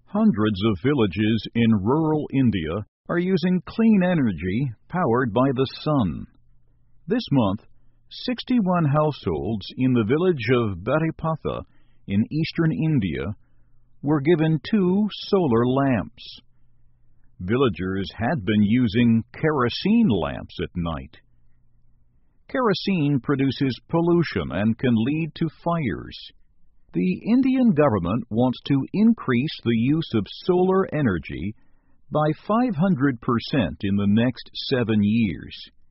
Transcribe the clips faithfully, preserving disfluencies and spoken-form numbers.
Hundreds of villages in rural India are using clean energy powered by the sun. This month, sixty-one households in the village of Baripatha in eastern India were given two solar lamps. Villagers had been using kerosene lamps at night. Kerosene produces pollution and can lead to fires. The Indian government wants to increase the use of solar energy by five hundred percent in the next seven years.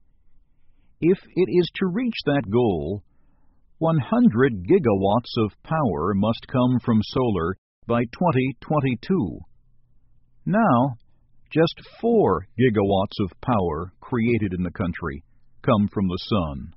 If it is to reach that goal, one hundred gigawatts of power must come from solar by twenty twenty-two. Now, just four gigawatts of power created in the country come from the sun.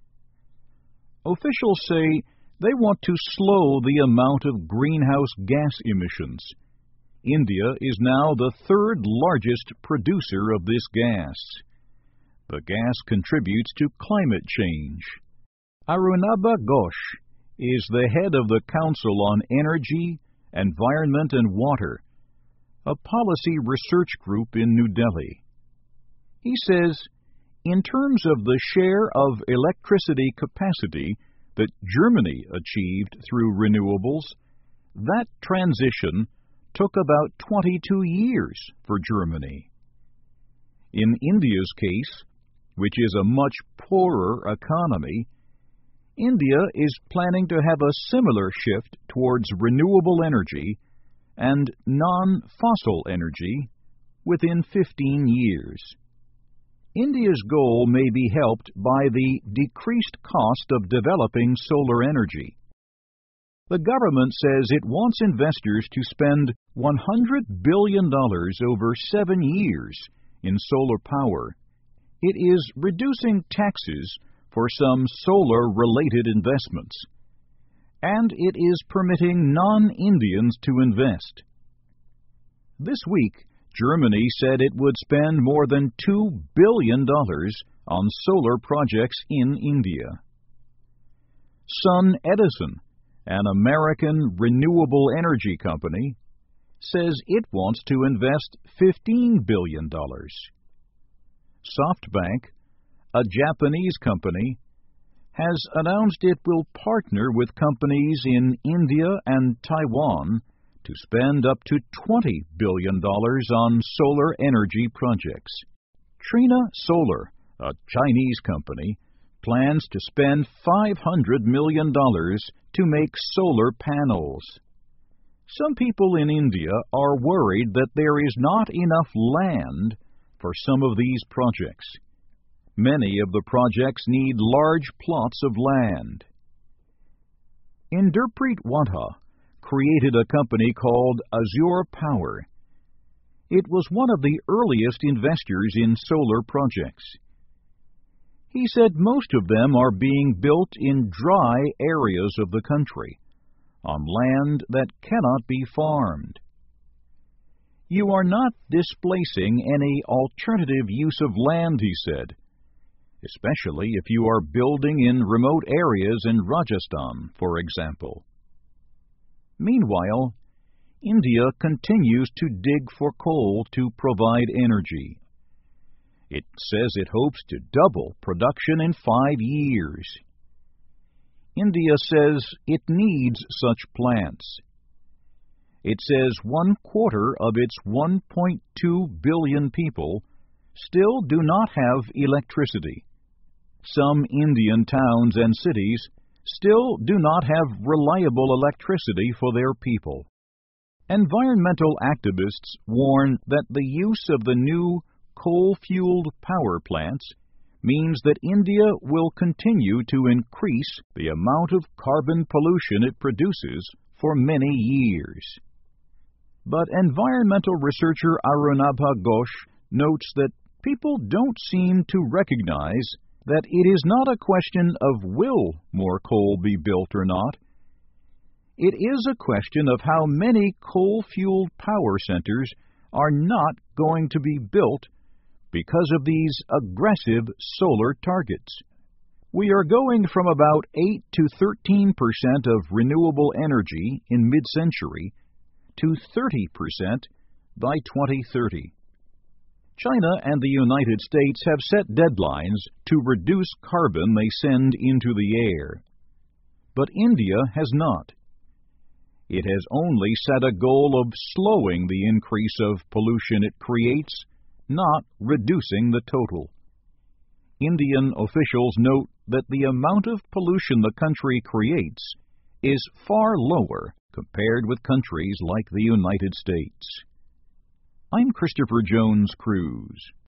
Officials say they want to slow the amount of greenhouse gas emissions. India is now the third largest producer of this gas. The gas contributes to climate change. Arunabha Ghosh is the head of the Council on Energy, Environment and Water, a policy research group in New Delhi. He says, in terms of the share of electricity capacity that Germany achieved through renewables, that transition took about twenty-two years for Germany. In India's case, which is a much poorer economy, India is planning to have a similar shift towards renewable energy and non-fossil energy within fifteen years. India's goal may be helped by the decreased cost of developing solar energy. The government says it wants investors to spend one hundred billion dollars over seven years in solar power. It is reducing taxes for some solar-related investments, and it is permitting non-Indians to invest. This week, Germany said it would spend more than two billion dollars on solar projects in India. Sun Edison, an American renewable energy company, says it wants to invest fifteen billion dollars. SoftBank, a Japanese company, has announced it will partner with companies in India and Taiwan to spend up to twenty billion dollars on solar energy projects. Trina Solar, a Chinese company, plans to spend five hundred million dollars to make solar panels. Some people in India are worried that there is not enough land for some of these projects. Many of the projects need large plots of land. Inderpreet Wadhwa created a company called Azure Power. It was one of the earliest investors in solar projects. He said most of them are being built in dry areas of the country, on land that cannot be farmed. You are not displacing any alternative use of land, he said, especially if you are building in remote areas in Rajasthan, for example. Meanwhile, India continues to dig for coal to provide energy. It says it hopes to double production in five years. India says it needs such plants. It says one quarter of its one point two billion people still do not have electricity. Some Indian towns and cities still do not have reliable electricity for their people. Environmental activists warn that the use of the new coal-fueled power plants means that India will continue to increase the amount of carbon pollution it produces for many years. But environmental researcher Arunabha Ghosh notes that people don't seem to recognize that it is not a question of will more coal be built or not. It is a question of how many coal-fueled power centers are not going to be built because of these aggressive solar targets. We are going from about eight to thirteen percent of renewable energy in mid-century to thirty percent by twenty thirty. China and the United States have set deadlines to reduce carbon they send into the air. But India has not. It has only set a goal of slowing the increase of pollution it creates, not reducing the total. Indian officials note that the amount of pollution the country creates is far lower compared with countries like the United States. I'm Christopher Jones Cruz.